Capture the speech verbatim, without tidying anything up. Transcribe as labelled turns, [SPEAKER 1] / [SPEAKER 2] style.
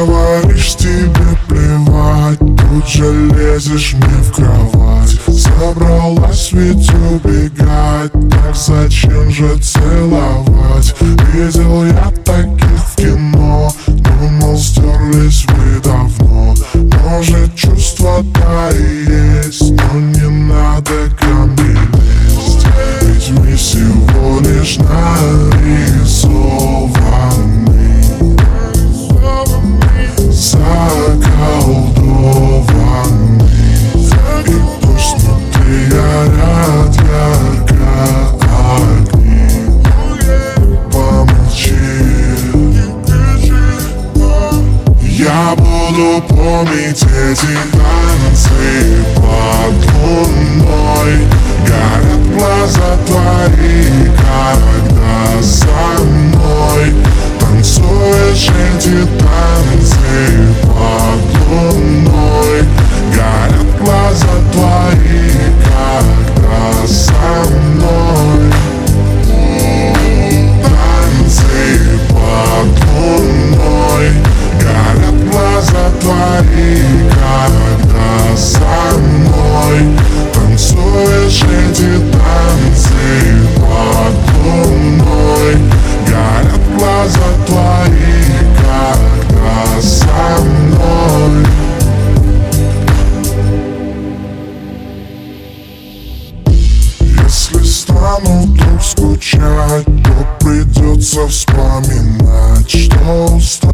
[SPEAKER 1] говоришь, тебе плевать, тут же лезешь мне в кровать. Собралась ведь убегать, так зачем же целовать? Видел я таких в кино, думал, стерлись вы давно. Может, чувства-то и есть, но не надо ко мне лезть. Ведь мы всего лишь нарисованы, заколдованы. И пусть внутри горят ярко огни, помолчи. Я буду помнить эти танцы под луной. Горят глаза твои, когда со мной танцуешь эти танцы под луной. Горят глаза твои, когда со мной танцы под луной. Горят глаза твои, когда со мной танцуешь эти танцы под луной. Горят глаза твои, когда со мной. Если стану вдруг скучать, то придется вспоминать, что устал.